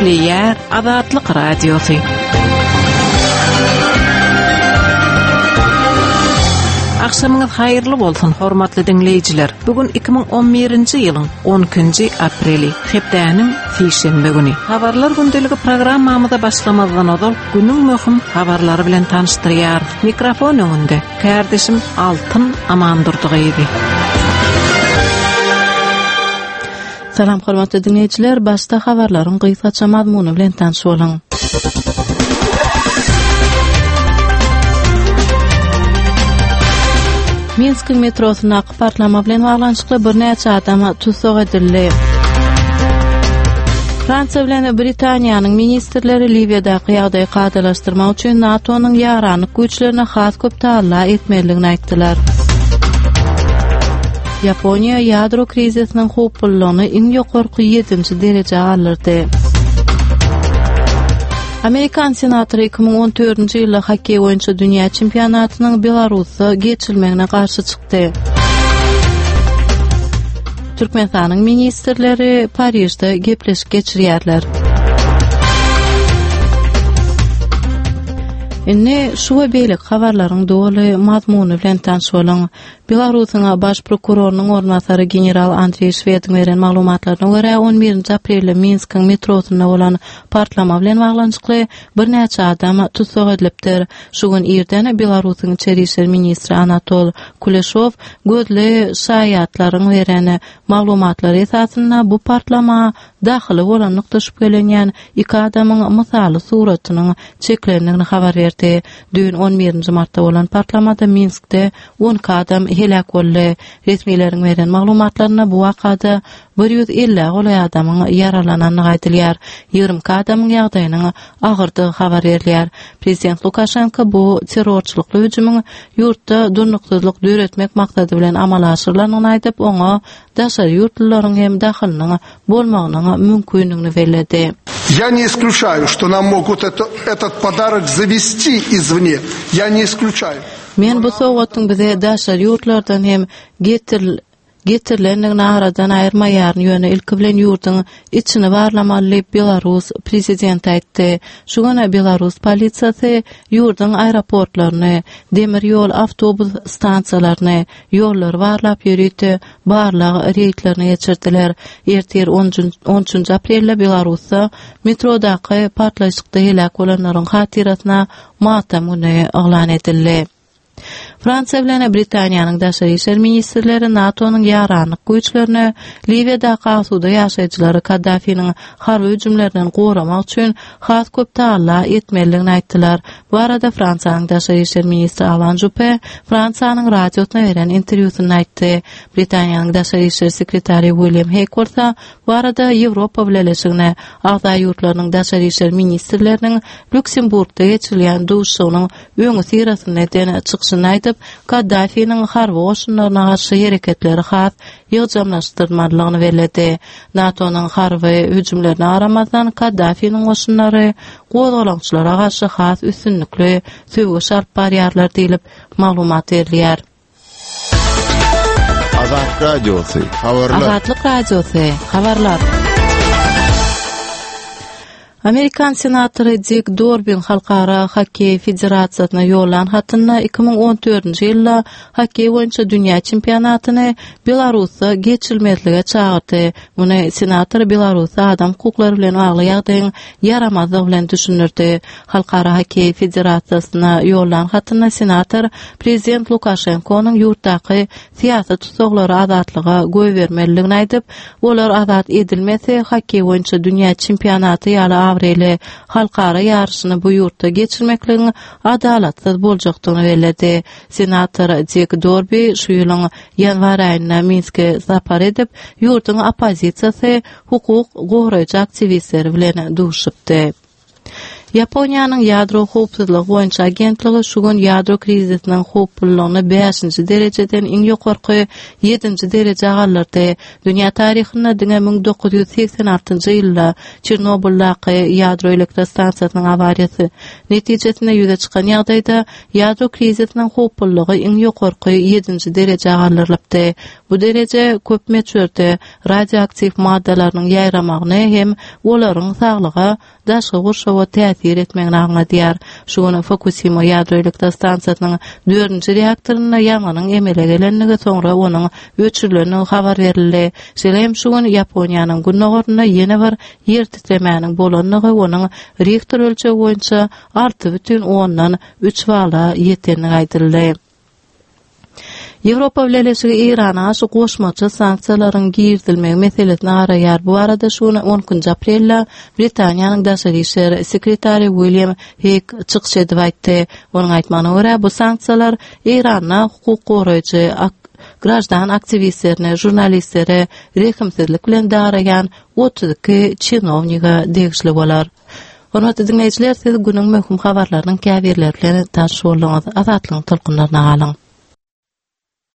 Yer Azatlyk Radiosu. Akşamınız hayırlı bolsun, hormatly dinleyijiler. Bugün 2011-nji ýylyň 10-njy apreli, hepdäniň sişenbe güni. Habarlar gündeligi programmamyza başlamazdan oňol günüň möhüm habarlary bilen tanıştyrýar. Mikrofon öňünde kardeşim Altyn Amandurdygy. Salam hormatly dinleyijiler, başda habarlaryň gysgaça mazmuny bilen tanış bolaň. Minsk metrosuna partlama bilen baglanşykly bir näçe adam tutsak edildi. Fransa bilen Britaniýanyň ministrleri Libiýadaky ýagdaýy gadalaşdyrmak üçin NATO-nyň ýaranlyk güýçlerine has köp taýla etmeligini aýtdylar. Yaponiya ýadro krizisiniň howplulygyny iň ýokarky 7-nji derejä alyrdy. Amerikan senatory 2014-nji ýylda hokkey boýunça dünýä çempionatynyň Belarusy geçilmegine garşy çykdy. Türkmenistanyň ministrleri Parijde gepleşik geçirýärler. Indi şu we beýlik habarlaryň doly mazmuny bilen tanış bolaň. Belarusyň baş prokurorunyň ornatary general Andrey Shvedin beren maglumatlaryna görä 11-nji aprelde Minsk metrosunda bolan partlama bilen baglanşykly bir näçe adam tutsak edilipdir. Şu gün erden Belarusyň içeri işler ministri Anatol Kuleshov gözle şaýatlaryň beren maglumatlary esasında bu partlama daxily bolan nokta şüphelenýän iki adamyň mysaly suratynyň çeklendigini habar berdi. Dün 11-nji martda bolan partlamada Minskde 10 adam helak boldy. Resmiýetiň beren maglumatlaryna bu wakada 150 goly adamyň yaralananyny aýdylýar. 20 adamyň ýagdaýynyň agyrdygy habar berilýär. Prezident Lukashenko bu terrorçylykly hüjümyň ýurtda durnuksyzlyk döretmek maksady bilen amal aşyrylanyny aýdyp, oňa daşary ýurtlylaryň hem dahylynyň bolmagynyň mümkinligini bellädi. Я не исключаю, что нам могут этот подарок завести извне. Я не исключаю. Men bu sowatyň bize daşary ýurtlardan hem getirilendigini aradan aýyrmaýaryn ýöne ilki bilen ýurtyň içini barlamaly Belarus prezidenti aýtdy. Şuňa Belarus polisiýasy ýurtyň aeroportlaryny, demir ýol awtobus stansiýalaryny, ýollary barlap ýörýärdi, barlyg reýtlerini geçirdiler. Ertir 13 aprelde Belarusda metrodaky partlaşykda helak bolanlaryň hatirasyna matam güni aglan edildi. Fransa bilen Britaniýanyň daşary işler ministrleri NATO-nyň ýaranlyk güýçlerini Libiýadaky asuda ýaşaýjylary Kaddafiň harby hüjümlerinden goramak üçin has köp taýla etmeligini aýtdylar. Bu arada Fransanyň daşary işler ministri Alain Juppé Fransanyň radiosyna beren interwýusynda aýtdy. Britaniýanyň daşary işler sekretary William Hague bu arada Ýewropa bileşigine agza ýurtlarynyň daşary işler ministrleriniň Lüksemburgda geçirilýän duşugynyň öňü sirasyna dene çykyşyny aýdyp, Kaddafiň harby goşunlaryna garşy hereketleri has ýygdamlaşdyrmalygyny bellädi. NATO-nyň harby hüjümlerine aramazdan Kaddafiň goşunlary gozgalançylara garşy has üstünlikli söwgi şarp barýarlar diýilip maglumat berilýär. Azatlyk Radiosu, habarlar. Azatlyk Radiosu, habarlar. Amerikan senatory Dick Durbin Halkara Hockey Federasiýasyna ýollan hatyna 2014-nji ýylda hockey boýunça dünýä çempionatyny Belarusda geçilmezlige çağırdy. Muny senator Belarus adam hukuklary bilen bagly ýagdaýyň yaramazlygy bilen düşünürdi. Halkara Hockey Federasiýasyna ýollan hatyna senator prezident Lukashenkonyň ýurtdaky siýasat tutsaklary azatlyga göz bermeligini aýdyp, olar azat edilmese hockey boýunça dünýä çempionaty ýaly avreli halkara yarışını bu yurtta geçirmekliğin adalatsyz boljakdygyny bellädi. Senator Dick Durbin şu ýylyň ýanwar aýyna Minske sapar edip, yurtyň opozisiýasy hukuk goraýjy aktivistleri bilen duşupdy. Yaponiýanyň ýadro howpsuzlygy boýunça agentligi şu gün ýadro krizisiniň howplulygyny 5-nji derejeden iň ýokarky 7-nji derejä agallardy. Dünýä taryhynda diňe 1986-njy ýylda Çernobildaky ýadro elektrostansiýasynyň awariýasy netijesinde ýüze çykan ýagdaýda ýadro krizisiniň howplulygy iň ýokarky 7-nji derejä agallarlypdy. Bu dereje köp meçherde radioaktiv maddalaryň ýaýramagyny hem olaryň saglyga daşgy gurşawa täsir etmegini aňladýar. Şuny Fukushima ýadro elektrostansiýasynyň 4-nji reaktoryna ýanganyň emele gelenligi soňra onuň öçürileni habar berildi. Şeýlem şu gün Yaponiýanyň günnogaryna ýene bir ýer titremäniň bolanlygy onuň Richter ölçegi boýunça 6,3 bala ýetenligi aýdyldy. Ýewropa Birleşigi Irana şu goşmaçy sanksiýalaryň girdilmegi meselesini araýar. Bu arada şuny 10 aprelde Britaniýanyň daşary işler sekretary William Hague çykyş edip aýtdy. Onuň aýtmagyna görä bu sanksiýalar Irana hukuk goraýjy grajdan aktivistlerine, jurnalistlere rehimsizlik bilen daraýan 32 çynowniga degişli bolar. Hormatly dinleýijiler, siz günüň möhüm habarlarynyň käbirleri bilen taşşy bolýaňyz. Azatlygyň tolkunlaryna galyň.